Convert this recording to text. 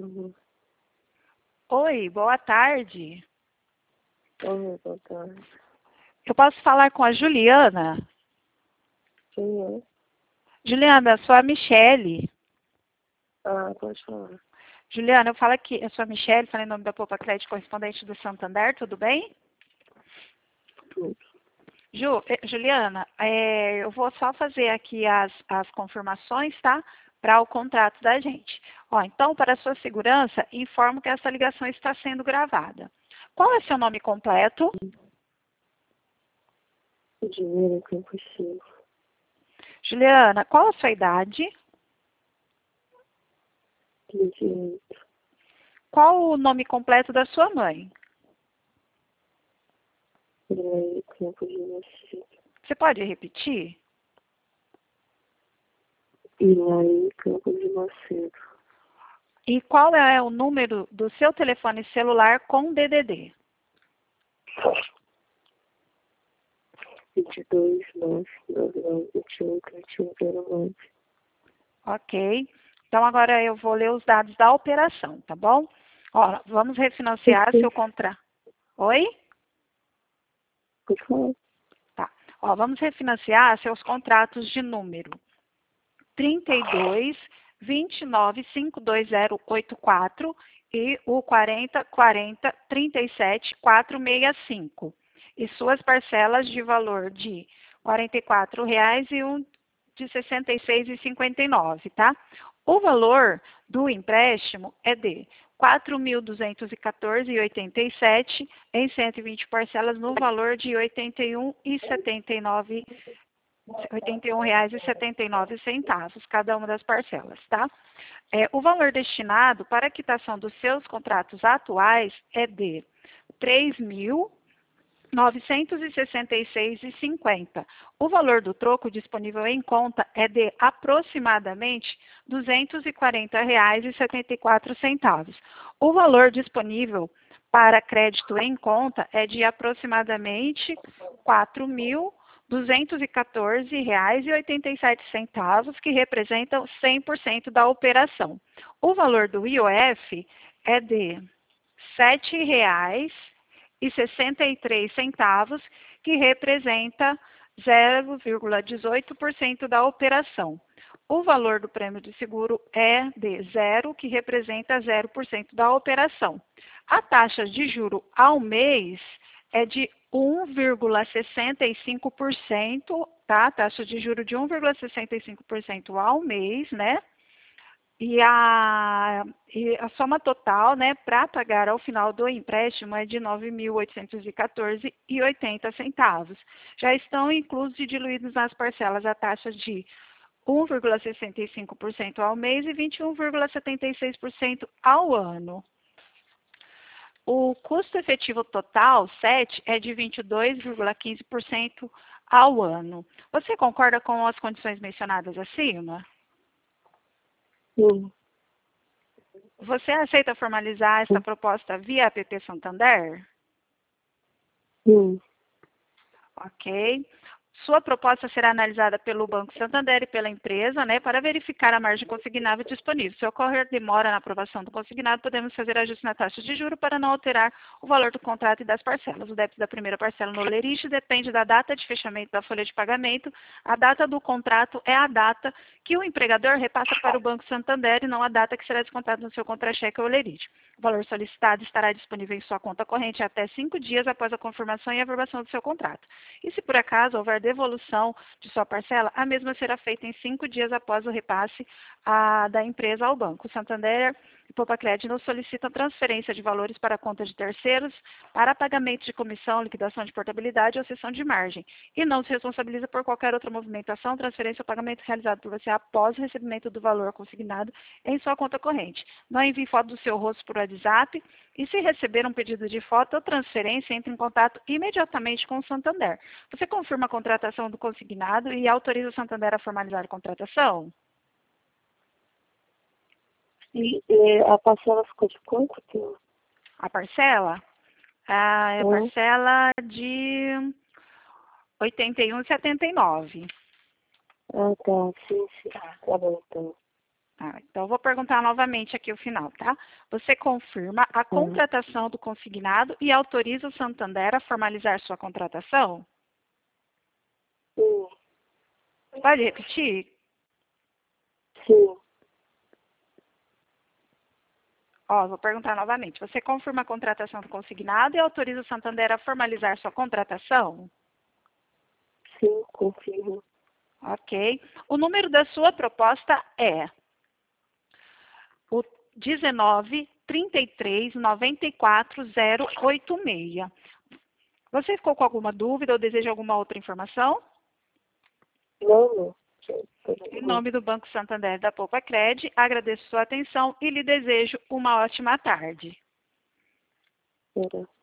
Uhum. Oi, boa tarde. Oi, boa tarde. Eu posso falar com a Juliana? Quem é? Juliana, eu sou a Michele. Ah, pode falar. Juliana, eu falo aqui, eu sou a Michele, falei em nome da Poupa Crédito, correspondente do Santander, tudo bem? Tudo. Juliana, eu vou só fazer aqui as confirmações, tá? Para o contrato da gente. Ó, então, para a sua segurança, informo que essa ligação está sendo gravada. Qual é seu nome completo? O dinheiro que eu preciso. Juliana, qual a sua idade? 28. Qual o nome completo da sua mãe? Ilaí Campos de Macedo. Você pode repetir? Ilaí Campos de Macedo. E qual é o número do seu telefone celular com DDD? 22 9 99 21 31 09. Ok. Então, agora eu vou ler os dados da operação, tá bom? Ó, vamos refinanciar seu contrato. Oi? Pode falar. Tá. Ó, vamos refinanciar seus contratos de número 32 29 52084 e o 40 40 37 465. E suas parcelas de valor de R$ 44,00 e um de R$ 66,59, tá? O valor do empréstimo é de R$ 4.214,87 em 120 parcelas no valor de R$ 81,79 R$ 81,79 cada uma das parcelas, tá? O valor destinado para a quitação dos seus contratos atuais é de R$ 3.966,50. O valor do troco disponível em conta é de aproximadamente R$ 240,74. O valor disponível para crédito em conta é de aproximadamente R$ 4.214,87, que representam 100% da operação. O valor do IOF é de R$ 7,63, que representa 0,18% da operação. O valor do prêmio de seguro é de zero, que representa 0% da operação. A taxa de juro ao mês é de 1,65%, tá? Taxa de juro de 1,65% ao mês, né? E a soma total, né, para pagar ao final do empréstimo é de R$ 9.814,80. Já estão inclusos e diluídos nas parcelas a taxa de 1,65% ao mês e 21,76% ao ano. O custo efetivo total, 7, é de 22,15% ao ano. Você concorda com as condições mencionadas acima? Sim. Você aceita formalizar essa proposta via APP Santander? Sim. Ok. Sua proposta será analisada pelo Banco Santander e pela empresa, né, para verificar a margem consignável disponível. Se ocorrer demora na aprovação do consignado, podemos fazer ajuste na taxa de juros para não alterar o valor do contrato e das parcelas. O débito da primeira parcela no lerite depende da data de fechamento da folha de pagamento. A data do contrato é a data que o empregador repassa para o Banco Santander e não a data que será descontada no seu contra-cheque ou lerite. O valor solicitado estará disponível em sua conta corrente até 5 dias após a confirmação e aprovação do seu contrato. E se por acaso houver devolução de sua parcela, a mesma será feita em 5 dias após o repasse da empresa ao banco. O Santander e Poupa-Crédito não solicitam transferência de valores para a conta de terceiros para pagamento de comissão, liquidação de portabilidade ou cessão de margem e não se responsabiliza por qualquer outra movimentação, transferência ou pagamento realizado por você após o recebimento do valor consignado em sua conta corrente. Não envie foto do seu rosto por WhatsApp e se receber um pedido de foto ou transferência, entre em contato imediatamente com o Santander. Você confirma a contratação do consignado e autoriza o Santander a formalizar a contratação? E a parcela ficou de quanto tempo? A parcela? É a parcela de R$ 81,79. Ah, tá. Sim, sim. Tá bom, então. Então, eu vou perguntar novamente aqui o final, tá? Você confirma a contratação do consignado e autoriza o Santander a formalizar sua contratação? Sim. Pode repetir? Sim. Vou perguntar novamente. Você confirma a contratação do consignado e autoriza o Santander a formalizar sua contratação? Sim, confirmo. Ok. O número da sua proposta é o 19 33 94 086. Você ficou com alguma dúvida ou deseja alguma outra informação? Não. Em nome do Banco Santander da Poupa Cred, agradeço sua atenção e lhe desejo uma ótima tarde. Era.